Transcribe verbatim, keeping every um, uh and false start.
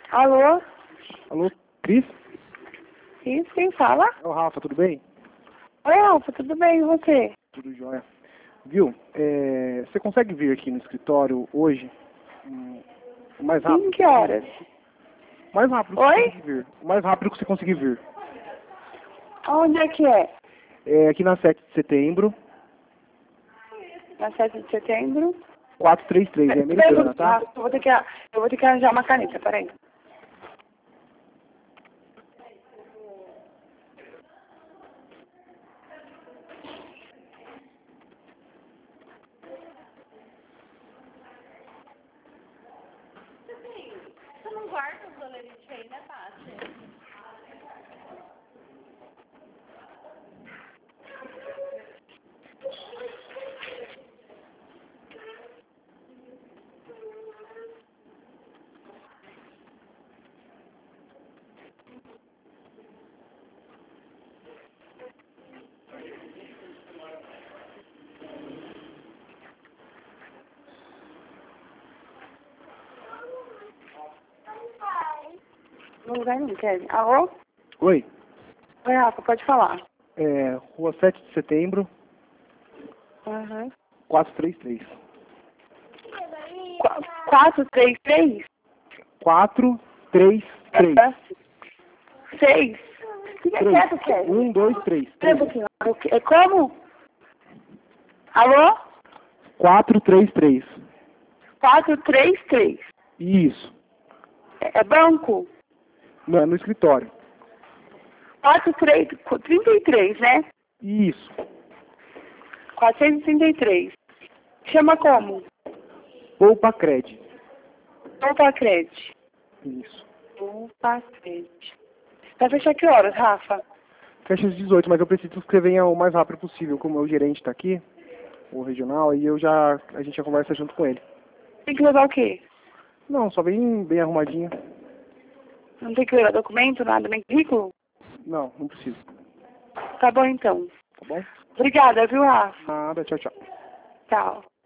Alô? Alô, Cris? Isso, quem fala? É o Rafa, tudo bem? Oi, Alfa, tudo bem, e você? Tudo jóia. Viu? É, você consegue vir aqui no escritório hoje? Hum, o mais rápido? Em que horas? O mais rápido que Oi? você conseguir vir. O mais rápido que você conseguir vir. Onde é que é? É aqui na sete de setembro, Na sete de setembro? quatrocentos e trinta e três, é Peraí, americana, tá? Rafa, eu vou ter que, eu vou ter que arranjar uma caneta, peraí. Você não guarda os dolerites aí, né, Tati? No lugar não quer. Alô? Oi, Oi, Rafa, pode falar. é rua sete de setembro, Uhum. quatrocentos e trinta e três. Qu quatro, três, três? quatrocentos e trinta e três. Seis. O que é quieto, quer? um, dois, três. Peraí um pouquinho. O que- É como? Alô? quatrocentos e trinta e três. Quatro, três, três. Isso. É, é banco? Não, é no escritório. Quatro, três, trinta e três, né? Isso. Quatrocentos e trinta e três. Chama como? Poupa Cred. Poupa Cred. Isso. Poupa Cred. Vai fechar que horas, Rafa? Fecha às dezoito, mas eu preciso que você venha o mais rápido possível. Como o gerente está aqui, o regional, aí eu já, a gente já conversa junto com ele. Tem que levar o quê? Não, só vem bem arrumadinho. Não tem que levar documento, nada, nem currículo? Não, não precisa. Tá bom então. Tá bom? Obrigada, viu, Rafa? Nada, tchau, tchau. Tchau.